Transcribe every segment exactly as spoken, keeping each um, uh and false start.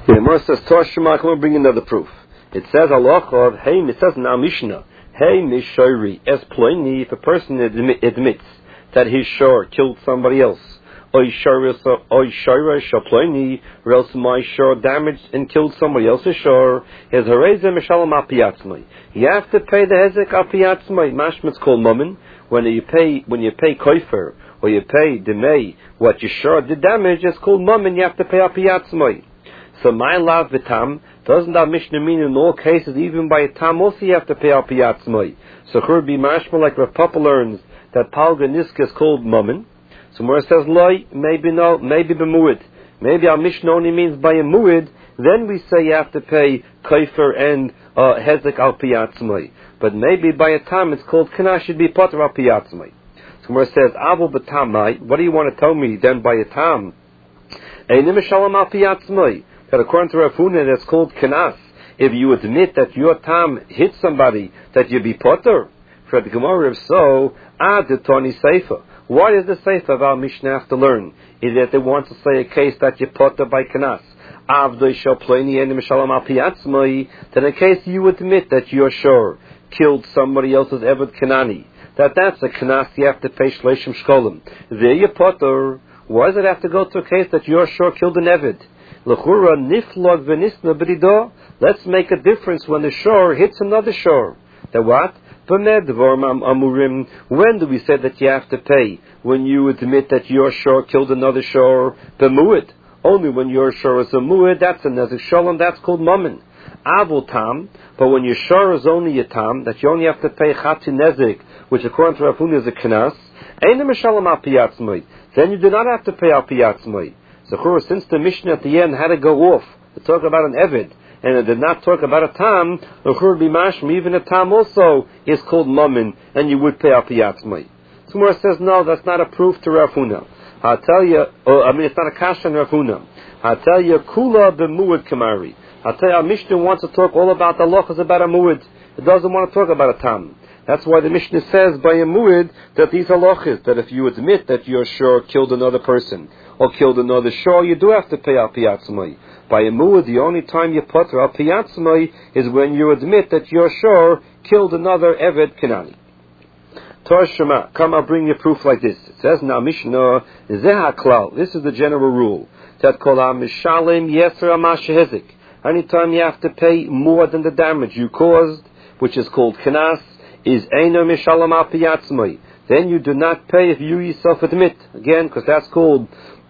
The Gemara says, Torah Shema, we'll bring another proof. It says, Allah of, hey, it says in our Mishnah, hey, Mishori, es ploini, if a person admi- admits that his shor killed somebody else, oy shora shaploini, or else my shor damaged and killed somebody else's shor, his hareze mishalam apiyatzmai. You have to pay the hezek apiyatzmai. Mashmit's called mumin. When you pay, when you pay koifer, or you pay demei, what your shor did damage, it's called mumin, you have to pay apiyatzmai. So my lav v'tam, doesn't that Mishnah mean in all cases, even by a tam also you have to pay apiyatzmai? So could be mashma like Rav Papa learns that palga niska is called mumin. So where it says loy, maybe no, maybe b'muid. Maybe our Mishnah only means by a muid, then we say you have to pay kaifer and uh, hezek al piyatzmai. But maybe by a tam it's called kana should be potter al piyatzmai. So where it says avu b'tamai, what do you want to tell me then by a tam? Einim mishalam al piyatzmai. That according to Rav Huna, that's called kanas. If you admit that your tam hit somebody, that you be potter. For the Gemara, if so, ad toni seifa. What is the seifa of our Mishnah have to learn? Is that they want to say a case that you potter by kanas. Avdoi shaploini enim shalom al piyatzmai. Then in case you admit that your shor killed somebody else's eved kanani, that that's a kanas you have to pay shleishim shkolim. There you potter. Why does it have to go to a case that your shor killed an eved? L'chura niflog v'nisna b'rido. Let's make a difference when the shor hits another shor. That what? When do we say that you have to pay? When you admit that your shor killed another shor, b'mu'id. Only when your shor is a mu'id, that's a nezik shalom, that's called mammon. Avul tam, but when your shor is only a tam, that you only have to pay chatzi nezik, which according to Rav Huna is a knas, einim mishalom al piyatzmai. Then you do not have to pay al piyatzmai. So, since the Mishnah at the end had to go off to talk about an Evid, and it did not talk about a Tam, even a Tam also is called Mammon, and you would pay al piyatzmai. Tomorrow says, no, that's not a proof to Rav Huna. I'll tell you, oh, I mean, it's not a kasha on Rav Huna. I'll tell you, Kula b'mu'id kamari. I'll tell you, our Mishnah wants to talk all about the halachas about a mu'id. It doesn't want to talk about a Tam. That's why the Mishnah says by a mu'id that these halachas, that if you admit that your shor killed another person, or killed another shor, you do have to pay al piyatzmai. By a mu'ad, the only time you potter al piyatzmai is when you admit that your shor killed another eved kanani. Torah Shema, come, I'll bring you proof like this. It says now Mishnah, zeh haklal. This is the general rule. That kol ha-mishalim yeser ha-mashehezik. Anytime you have to pay more than the damage you caused, which is called kanas, is eino mishalim al piyatzmai. Then you do not pay if you yourself admit. Again, because that's called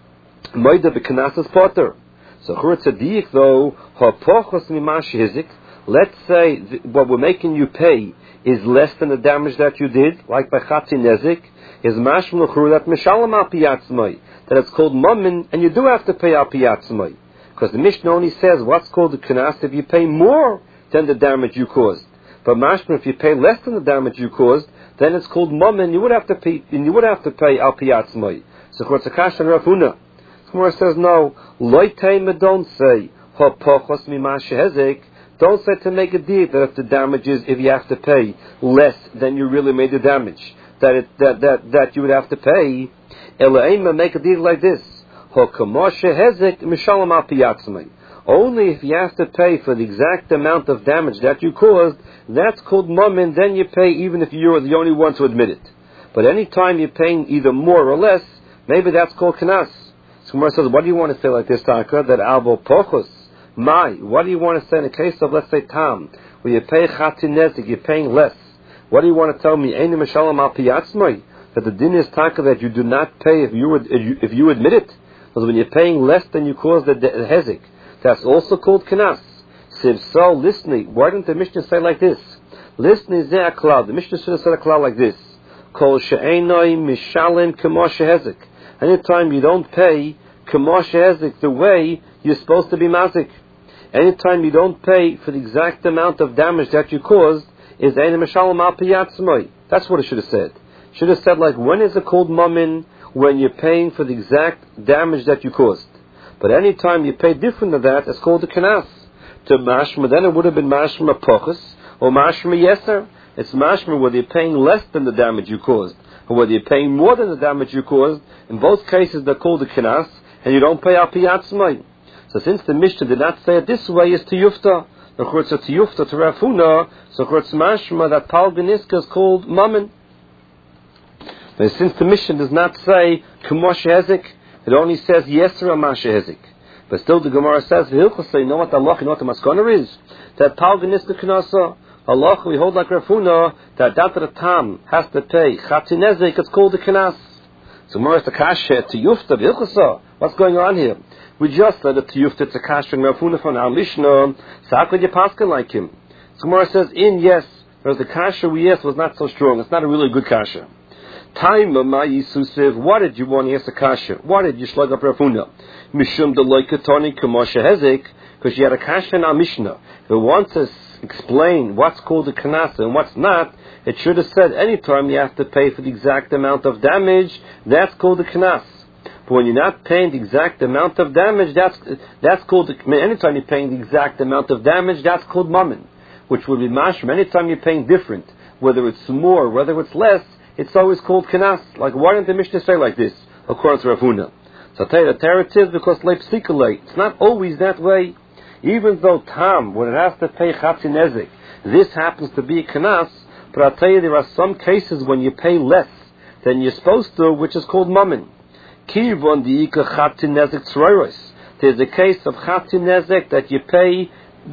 Moida b'kanasas potter. So chur tzaddik though, ha'pochos mimash hizik. Let's say th- what we're making you pay is less than the damage that you did, like by chatzi nezik, is mashma l'chur that mishalam al piyatzmai. That it's called mammon, and you do have to pay al piyatzmai. Because the Mishnah only says what's called the kanas if you pay more than the damage you caused. But mashma, if you pay less than the damage you caused, then it's called mammon. You would have to pay, and you would have to pay al piyatzmai. So chur tzakash and Rav Huna. Gemara says no. Loitema, don't say ha'pochos mimash hezik. Don't say to make a deal that if the damage is if you have to pay less than you really made the damage, that it, that that that you would have to pay. Elaima, make a deal like this. Ha'kamoshe hezik mishalam al piyatzmai. Only if you have to pay for the exact amount of damage that you caused, that's called mammon. Then you pay even if you're the only one to admit it. But any time you're paying either more or less, maybe that's called kanas. So Gemara says, what do you want to say like this, Taka? That albo pochos, my. What do you want to say in a case of, let's say, tam, where you pay chatzi nezik, you're paying less? What do you want to tell me? Eini mishalam al piyatzmai. That the din is, Taka, that you do not pay if you if you, if you admit it. Because when you're paying less than you caused the, the hezik, that's also called kanas. Siv so, listening. Why didn't the Mishnah say like this? Listening zeh klal. The Mishnah should have said a klal like this. Kol she'enoi mishalim k'mo shehezik. Anytime you don't pay k'mo shehezik the way you're supposed to be mazik. Anytime you don't pay for the exact amount of damage that you caused, is ein mishalim al piyatzmai. That's what it should have said. Should have said like, when is it called mammon? When you're paying for the exact damage that you caused. But any time you pay different than that, it's called a kanas. To mashma, then it would have been mashma pochus or mashma yeser. It's mashma whether you're paying less than the damage you caused, or whether you're paying more than the damage you caused. In both cases, they're called a kanas, and you don't pay al piyatzmai. So since the Mishnah did not say it this way, it's tiyufta. The church of tiyufta to Rav Huna, so church mashma that palganiska is called mammon. But since the Mishnah does not say kumosh hezik, it only says yesra mash hezik. But still the Gemara says, "V'hilchos you know what the Allah, you know what the maskana is? That palganiska knasa. Allah, we hold like Rav Huna that that the tam has to pay chatzin hezik. It's called the knas." So Gemara is the kasha tiyufta v'hilchos. What's going on here? We just said that tiyufta it's a kasha and Rav Huna from our Mishnah. So how could you paskin like him? So Gemara says, "In yes, whereas the kasha we asked was not so strong. It's not a really good kasha." Time of my Yisusiv, what did you want to ask the kasha? Why did you slug up Rav Huna? Mishum deloikatoni kumasha hezik, because you had a kasha in our Mishnah. If it wants to explain what's called a kanasa and what's not, it should have said anytime you have to pay for the exact amount of damage, that's called a kanas. But when you're not paying the exact amount of damage, that's that's called, anytime you're paying the exact amount of damage, that's called mammon, which would be mashma. Anytime you're paying different, whether it's more, whether it's less, it's always called kanas. Like, why didn't the Mishnah say like this, according to Rav Huna? So I'll tell you, the teretz is because leipsikale, it's not always that way. Even though tam, when it has to pay chatzin nezik, this happens to be a kanas, but I'll tell you, there are some cases when you pay less than you're supposed to, which is called mammon. Kivon diika chatzin nezik tzroiros. There's a case of chatzin nezik that you pay,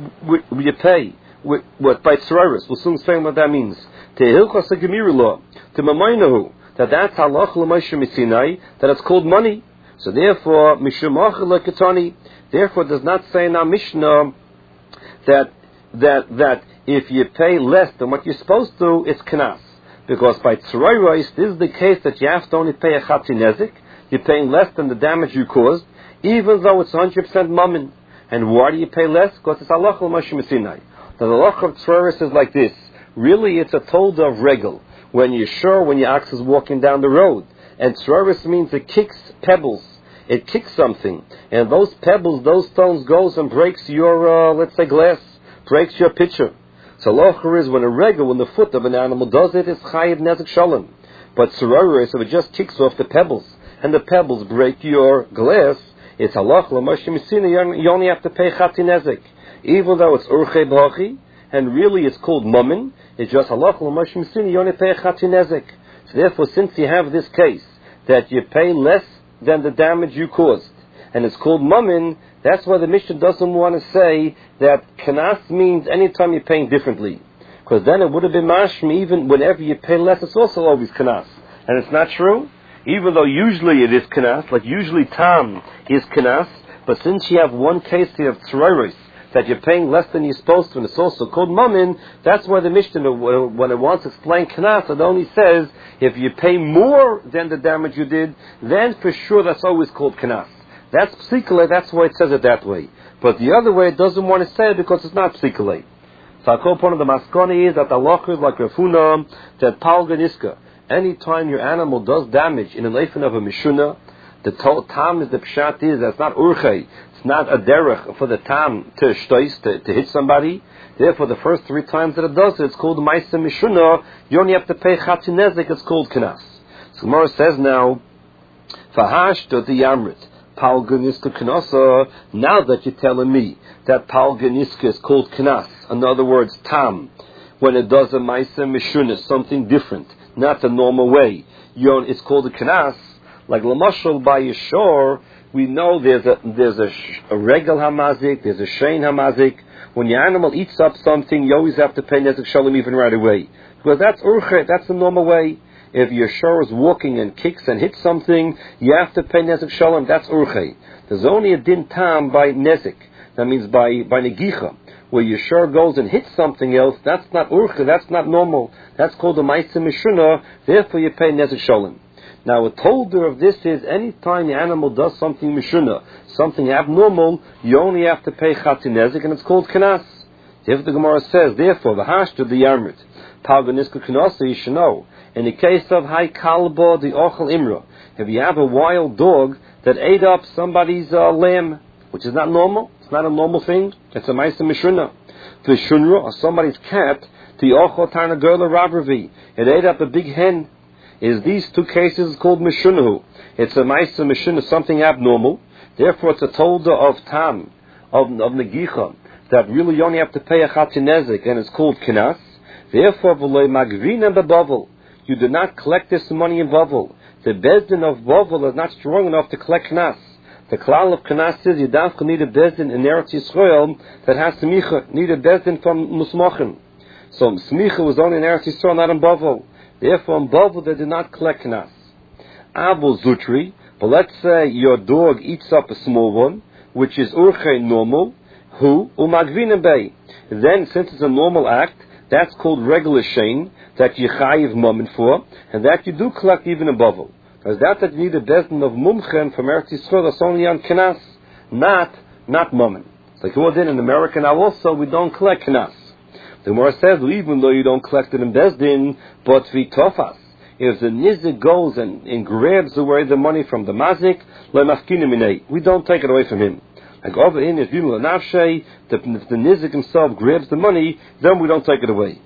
you pay, what, by tzroiros. We'll soon explain what that means. To hilchos gemiri law, to mamainahu, that that's halach l'moshe misinai, that it's called money. So therefore, mishum achel lekatani, therefore it does not say in our Mishnah that, that, that if you pay less than what you're supposed to, it's kanas. Because by tzroiros, this is the case that you have to only pay a chatzin nezik, you're paying less than the damage you caused, even though it's one hundred percent mammon. And why do you pay less? Because it's halach l'moshe misinai. The halach of tzroiros is like this. Really, it's a tolda of regel. When you're sure when your ox is walking down the road. And tzroiros means it kicks pebbles. It kicks something. And those pebbles, those stones goes and breaks your, uh, let's say glass, breaks your pitcher. So locher is when a regel, when the foot of an animal does it, it's chayiv nezik shalom. But tzroiros, if it just kicks off the pebbles, and the pebbles break your glass, it's halach l'moshe misina, you only have to pay chatzin nezik. Even though it's urchei b'hachi, and really it's called mammon, it's just halach l'moshe misina, you only pay chatzin nezik. So therefore, since you have this case, that you pay less than the damage you caused, and it's called mammon, that's why the Mishnah doesn't want to say that kanas means anytime you're paying differently. Because then it would have been mashmi, even whenever you pay less, it's also always kanas. And it's not true. Even though usually it is kanas, like usually tam is kanas, but since you have one case here of tzroiros, that you're paying less than you're supposed to, and it's also called mammon, that's why the Mishnah, when it wants to explain kanas, it only says, if you pay more than the damage you did, then for sure that's always called kanas. That's psikale, that's why it says it that way. But the other way, it doesn't want to say it because it's not psikale. So I call point of the maskoni is that the halacha is like Rav Huna, that palganiska, anytime your animal does damage in an leifin of a mishuna, the tam is the pshat is, that's not urchei, it's not a derech for the tam to shtois, to, to hit somebody. Therefore, the first three times that it does it, it's called ma'aseh mishuna, you only have to pay chatzin nezik, it's called kanas. So Gemara says now, fahash to the yamrit, palganiska kanasa, now that you're telling me that palganiska is called kanas, in other words, tam, when it does a ma'aseh mishuna, something different, not the normal way, you know, it's called a kanas. Like Lamashal by Yeshor, we know there's a there's a, a regel hamazik, there's a shein hamazik. When your animal eats up something, you always have to pay nezik shalom even right away, because that's urchet, that's the normal way. If your shor is walking and kicks and hits something, you have to pay nezik shalom. That's urchet. There's only a din tam by nezik. That means by by negicha, where your shor goes and hits something else. That's not urchet. That's not normal. That's called a ma'aseh mishuna. Therefore, you pay nezik shalom. Now, a tolder of this is any time the animal does something mishuna, something abnormal, you only have to pay chatzin nezik, and it's called kanas. If the Gemara says, therefore, the hash to the yarmit, palganiska kanasa, you should know. In the case of hay kalba, the ochel imra, if you have a wild dog that ate up somebody's uh, lamb, which is not normal, it's not a normal thing, it's a ma'aseh mishuna. The shunra, or somebody's cat, the ochel tarnagola rabravi, it ate up a big hen. Is these two cases called mishunahu? It's a ma'aseh mishuna, something abnormal. Therefore, it's a tolda of tam, of, of negicha, that really you only have to pay a chatzinezik, and it's called kinas. Therefore, v'loy magvina bebavel, you do not collect this money in Bavel. The bezdin of Bavel is not strong enough to collect kinas. The klal of kinas is you don't need a bezdin in Eretz Yisrael that has smicha, need a bezdin from musmachim. So smicha was only in Eretz Yisrael, not in Bavel. Therefore, in Bavel they do not collect kinas. Abel zutri, but let's say your dog eats up a small one, which is urche normal, who umagvina bay. Then, since it's a normal act, that's called regular shein, that you chayiv moment for, and that you do collect even in Bavel. Because that that you need a bezdin of mumchen from Eretz Yisrael, that's only on kinas, not, not moment. It's like what in America now also, we don't collect kinas. The Gemara says, even though you don't collect it in bezdin, but vitofas, if the nizik goes and, and grabs away the money from the mazik, we don't take it away from him. Like over in if you nafshay, if the nizik himself grabs the money, then we don't take it away.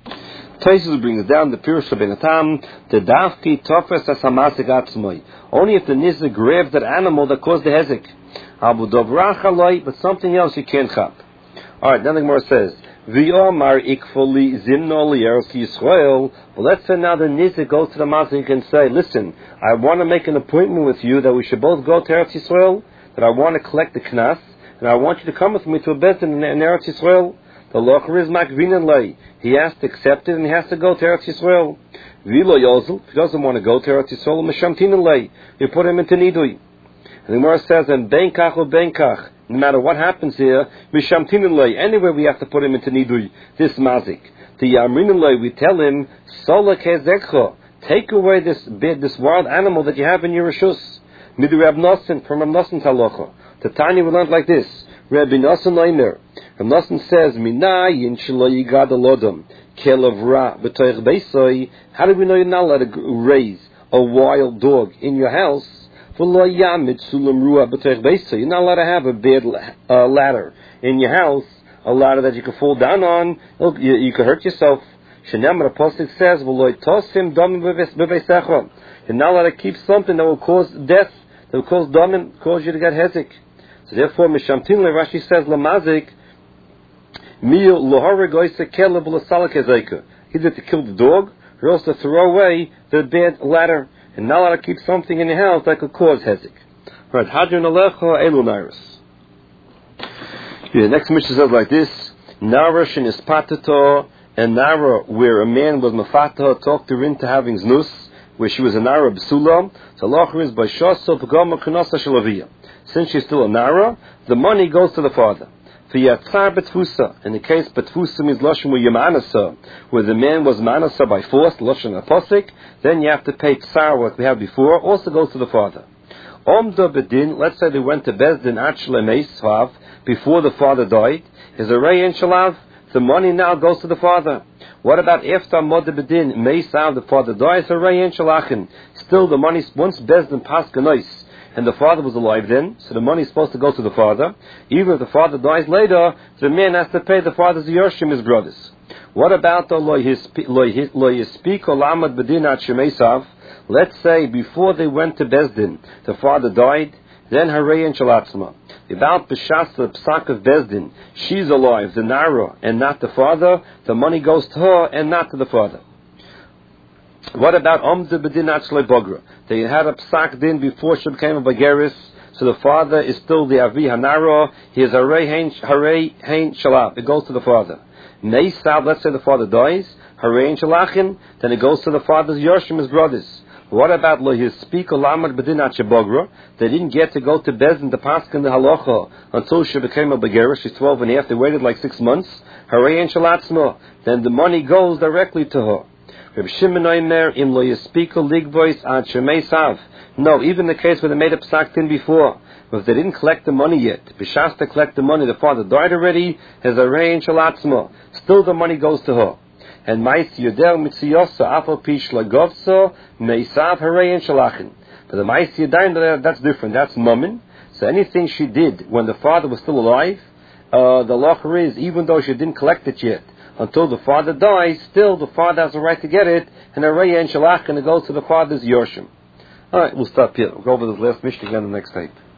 Taisus brings down the Pirush Benatam, the dafki tofes as hamasik atzmoi. Only if the nizik grabs that animal that caused the hezek. Abu dovrach aloi, but something else you can't chop. All right, then the Gemara says, V'omar ikfoli zimno li'eretz Yisrael. Well, let's say now the nizik goes to the mazik and say, listen, I want to make an appointment with you that we should both go to Eretz Yisrael, that I want to collect the knas, and I want you to come with me to a bezdin in, in Eretz Yisrael. The locher is makvinin lei. He has to accept it and he has to go to Eretz Yisrael. V'lo yozel, if he doesn't want to go to Eretz Yisrael, mishamtinin lei. You put him into nidui. And the Gemara says, and benkach or benkach, no matter what happens here, mishamtinin lei. Anyway, we have to put him into nidui. This mazik. The yamrinin lei, we tell him, sola kezekho. Take away this bit, this wild animal that you have in your reshus. Midu Reb Nosson, from Reb Nosson's halacha. The Tanya we learned like this. Rabbi Nosson Leimer. Reb Nosson says, Minayin shelo yigad alodom, kelev ra b'toich beisoi. How do we know you're not allowed to raise a wild dog in your house? V'lo yamid sulam ruah b'toich beisoi. You're not allowed to have a bad uh, ladder in your house, a ladder that you can fall down on. You, you can hurt yourself. Shenemar, the Pasuk says, V'lo tosim domim b'veisecha. You're not allowed to keep something that will cause death, that will cause domim, cause you to get hezek. So therefore, Mishamtin le Rashi says, Lamazik, Mil lohore goyse keleb l'salak ezeka. Either to kill the dog, or else to throw away the bad ladder, and not allowed to keep something in your house that could cause hezek. Right, Hadron alecho elu nairis. The next mission says like this, Narash in Ispatato, and Nara, where a man was mafata, talked her into having znus, where she was a Nara B'sula, so Allah is by Shasa Pagama Kunasa Shalavia. Since she's still a Nara, the money goes to the father. V'yatzar Betfusa, in the case Betfusa means Lashon Yamanasa, where the man was Manasa by force, Lashon Aposik, then you have to pay Tsar, what we had before, also goes to the father. Omda Bedin, let's say they went to Bezdin Achle Meisvav, before the father died, is a Rei and Shalav, the money now goes to the father. What about after Moda Bedin, Meisav, the father dies, a Rei and Shalachin? Still the money, once Bezdin Paskanois, and the father was alive then, so the money is supposed to go to the father. Even if the father dies later, the man has to pay the father's Yershim, his brothers. What about the Lo Yispik Olamad Bedin at Shemeisav? Let's say before they went to Bezdin, the father died, then Harei and Shalatzma. About B'shas, the Psak of Bezdin, she's alive, the Nara, and not the father, the money goes to her and not to the father. What about Omze Bedin Atzle Bogra? They had a Psak Din before she became a Bageris, so the father is still the Avi Hanara, he is Harei Hein Shalab, it goes to the father. Meisav, let's say the father dies, Harei and Shalachin, then it goes to the father's Yershim, his brothers. What about Lo Yispik Olamad Bedin at Shebogra? They didn't get to go to Bezdin, the Paskin, the Halacha, until she became a Bagera. She's twelve and a half. They waited like six months. Harei and Shalatzma. Then the money goes directly to her. Reb Shimon Omer, Im Lo Yispik Ligvois at Shemeisav. No, even the case where they made a Psak Din before. But if they didn't collect the money yet, B'shas to collect the money, the father died already, has Harei and Shalatzma. Still the money goes to her. And Mais Yodel Mitziyosa Afal Pish Lagovso Meisav Harei and Shalachin. But the Mais Yodain, that's different. That's Mammon. So anything she did when the father was still alive, uh, the lacher is, even though she didn't collect it yet, until the father dies, still the father has a right to get it, and Harei and Shalachin, it goes to the father's Yorshim. Alright, we'll stop here. We'll go over this last mission again the next tape.